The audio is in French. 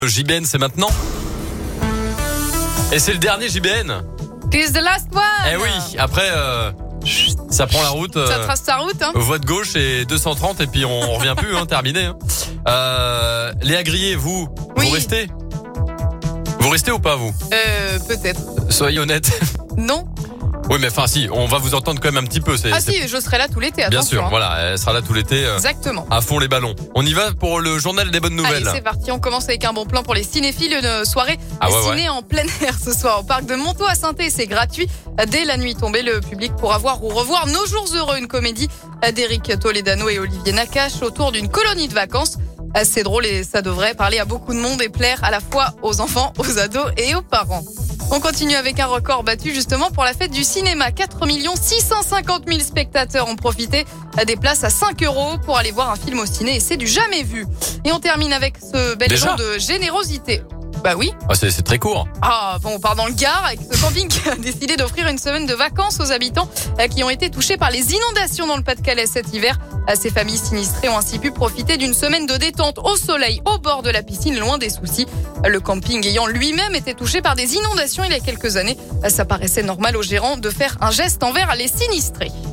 Le JBN, c'est maintenant. Et c'est le dernier JBN. It's the last one. Eh oui, après, ça prend la route. Ça trace sa route, hein. Voie de gauche et 230 et puis on revient plus, hein, terminé. Hein. Léa Grillet, vous restez? Vous restez ou pas, vous? Peut-être. Soyez honnête. Non. Oui, mais enfin, si, on va vous entendre quand même un petit peu. Si, je serai là tout l'été, Bien attention. sûr, voilà, elle sera là tout l'été. Exactement. À fond les ballons. On y va pour le journal des bonnes nouvelles. Allez, c'est parti. On commence avec un bon plan pour les cinéphiles. Une soirée ciné en plein air ce soir au parc de Montaut à Saint-Thé. C'est gratuit. Dès la nuit tombée, le public pourra voir ou revoir Nos Jours Heureux, une comédie d'Éric Toledano et Olivier Nakache autour d'une colonie de vacances. C'est drôle et ça devrait parler à beaucoup de monde et plaire à la fois aux enfants, aux ados et aux parents. On continue avec un record battu justement pour la fête du cinéma. 4 650 000 spectateurs ont profité des places à 5 € pour aller voir un film au ciné et c'est du jamais vu. Et on termine avec ce bel élan de générosité. Bah oui. Ah, c'est très court. Ah bon, on part dans le Gard avec ce camping qui a décidé d'offrir une semaine de vacances aux habitants qui ont été touchés par les inondations dans le Pas-de-Calais cet hiver. Ces familles sinistrées ont ainsi pu profiter d'une semaine de détente au soleil, au bord de la piscine, loin des soucis. Le camping ayant lui-même été touché par des inondations il y a quelques années, ça paraissait normal aux gérants de faire un geste envers les sinistrés.